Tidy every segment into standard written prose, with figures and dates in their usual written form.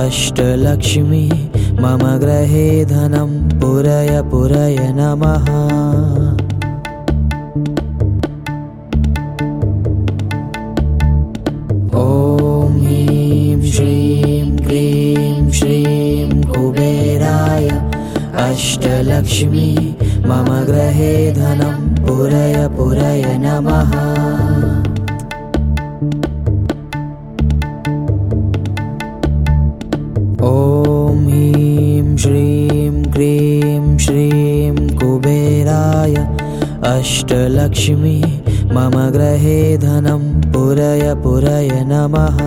अष्टलक्ष्मी मम गृहे धनं पुरय पुरय नमः। ॐ ह्रीं श्रीं क्लीं श्रीं कुबेराय अष्टलक्ष्मी मम गृहे धनं पुरय पुरय नमः। ॐ ह्रीं श्रीं क्लीं श्रीं कुबेराय अष्टलक्ष्मी मम गृहे धनं पुरय पुरय नमः।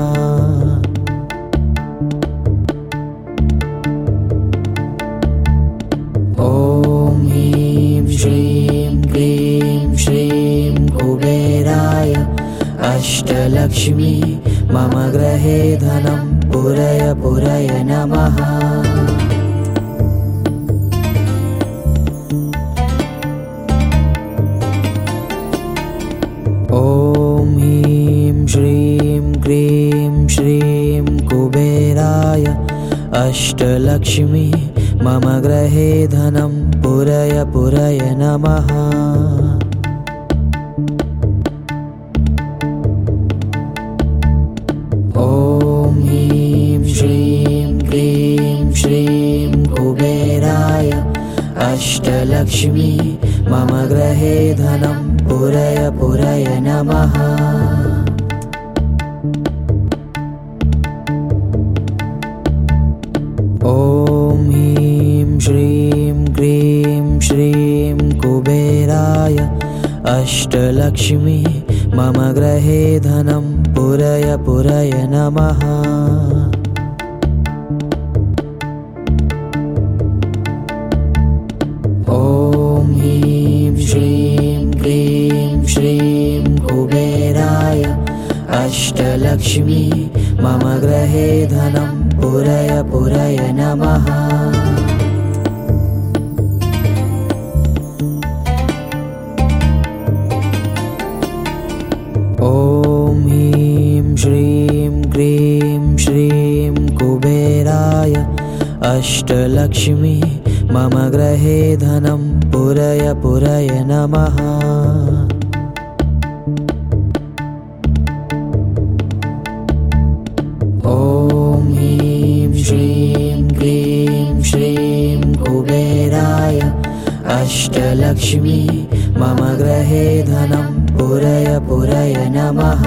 ॐ ह्रीं श्रीं क्लीं श्रीं कुबेराय अष्टलक्ष्मी मम गृहे धनं पुरय पुरय नमः। ॐ ह्रीं श्रीं क्लीं श्रीं कुबेराय अष्टलक्ष्मी मम गृहे धनं पुरय पुरय नमः। ॐ ह्रीं श्रीं क्लीं श्रीं कुबेराय अष्टलक्ष्मी मम गृहे धनं पुरय पुरय नमः। ॐ ह्रीं श्रीं क्लीं श्रीं कुबेराय अष्टलक्ष्मी मम गृहे धनं पुरय पुरय नमः। ॐ ह्रीं श्रीं क्लीं श्रीं कुबेराय अष्टलक्ष्मी मम गृहे धनं पुरय पुरय नमः। ॐ ह्रीं श्रीं क्लीं श्रीं कुबेराय अष्टलक्ष्मी मम गृहे धनं पुरय पुरय नमः। ॐ ह्रीं श्रीं क्लीं श्रीं कुबेराय अष्टलक्ष्मी मम गृहे धनं पुरय पुरय नमः।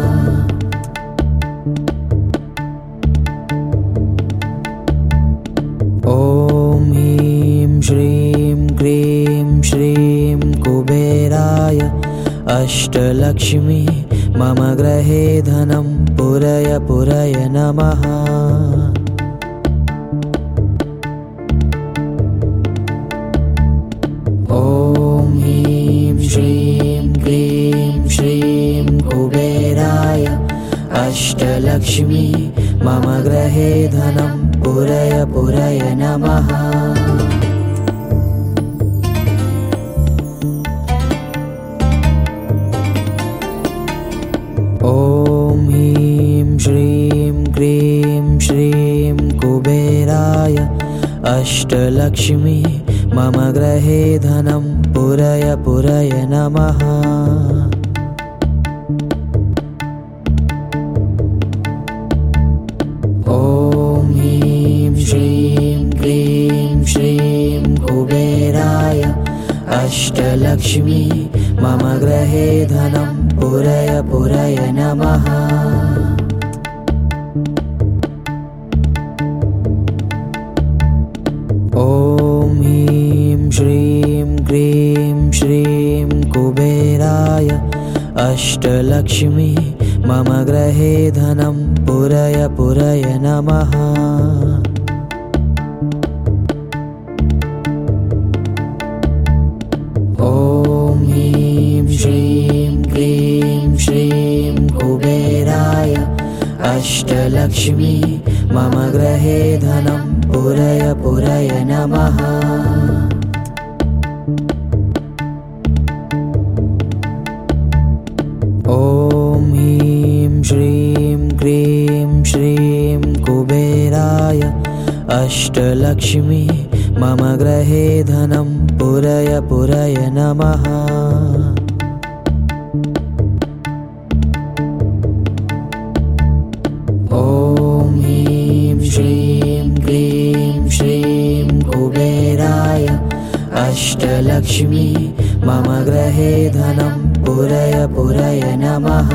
ॐ ह्रीं श्रीं क्लीं श्रीं कुबेराय अष्टलक्ष्मी मम गृहे धनं पुरय पुरय नमः। ॐ ह्रीं श्रीं क्लीं श्रीं कुबेराय अष्टलक्ष्मी मम गृहे धनं पुरय पुरय नमः। ॐ ह्रीं श्रीं क्लीं श्रीं कुबेराय अष्टलक्ष्मी मम गृहे धनं पुरय पुरय नमः। ॐ ह्रीं श्रीं क्लीं श्रीं कुबेराय अष्टलक्ष्मी मम गृहे धनं पुरय पुरय नमः। ॐ ह्रीं श्रीं क्लीं श्रीं कुबेराय अष्टलक्ष्मी मम गृहे धनं पुरय पुरय नमः। ॐ ह्रीं श्रीं क्लीं श्रीं कुबेराय अष्टलक्ष्मी मम गृहे धनं पुरय पुरय नमः। ॐ ह्रीं श्रीं क्लीं श्रीं कुबेराय कुबेराय अष्टलक्ष्मी मम गृहे धनं पुरय पुरय नमः। ॐ ह्रीं श्रीं क्लीं श्रीं कुबेराय अष्टलक्ष्मी मम गृहे धनं पुरय पुरय नमः।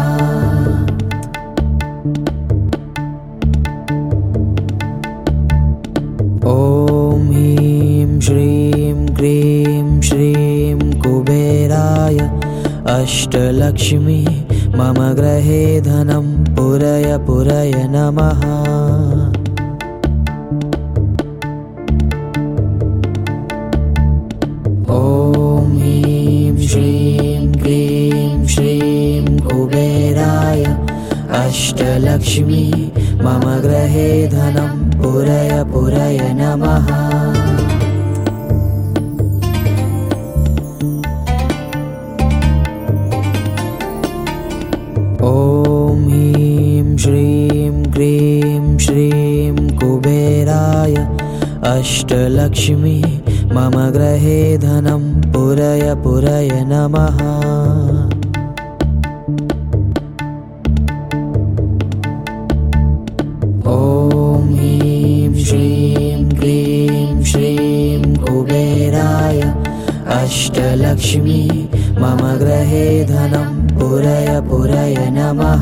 ॐ ह्रीं श्रीं क्लीं श्रीं कुबेराय अष्टलक्ष्मी मम गृहे धनं पुरय पुरय नमः। ॐ ह्रीं श्रीं क्लीं श्रीं कुबेराय अष्टलक्ष्मी मम गृहे धनं पुरय पुरय नमः। ॐ ह्रीं श्रीं क्लीं श्रीं कुबेराय अष्टलक्ष्मी मम गृहे धनं पुरय पुरय नमः। ॐ ह्रीं श्रीं क्लीं श्रीं कुबेराय अष्टलक्ष्मी मम गृहे धनं पुरय पुरय नमः।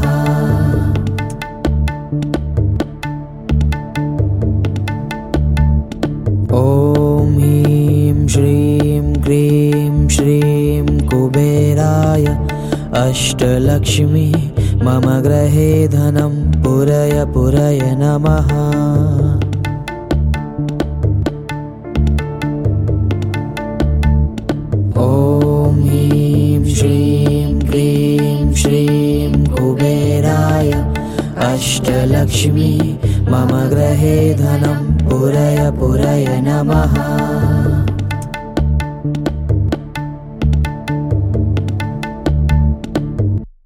ॐ ह्रीं श्रीं क्लीं श्रीं कुबेराय अष्टलक्ष्मी मम गृहे धनं पुरय पुरय नमः। ॐ ह्रीं श्रीं क्लीं श्रीं कुबेराय अष्टलक्ष्मी मम गृहे धनं पुरय पुरय नमः।